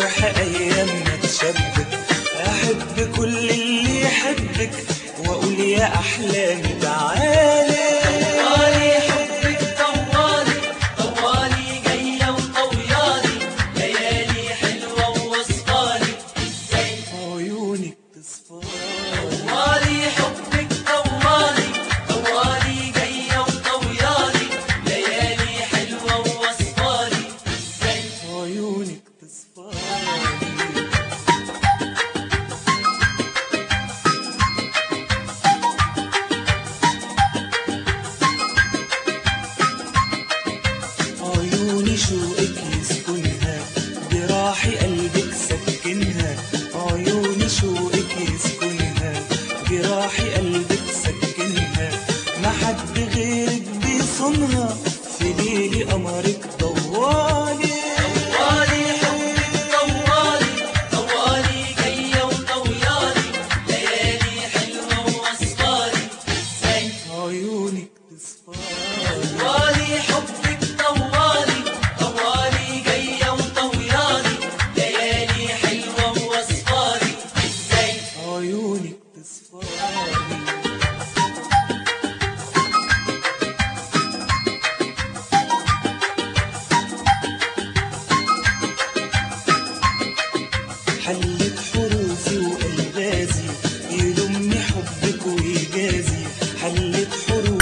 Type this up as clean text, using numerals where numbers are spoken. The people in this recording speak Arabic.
جرح أيامنا تشبك، أحب كل اللي يحبك وأقول يا أحلامي تعالي. طوالي حبك طوالي، طوالي جاية وطويالي، ليالي حلوة ووصفالي ازاي عيونك تصفالي. طوالي حبك طوالي، طوالي جاية وطويالي، ليالي حلوة ووصفالي ازاي عيونك تصفالي. عيوني شوقك يسكنها، جراحي قلبك سكنها. عيوني شوقك يسكنها، جراحي قلبك سكنها. ما حد غيرك بيصونها، في ليلي قمرك ضوالي. طوالي حبك طوالي، طوالي جاية وطويالي، ليالي حلوة ووصفالي ازاي عيونك تصفالي. طوالي حبك طوالي، طوالي جاية وطويالي، ليالي حلوة ووصفالي ازاي عيونك تصفالي.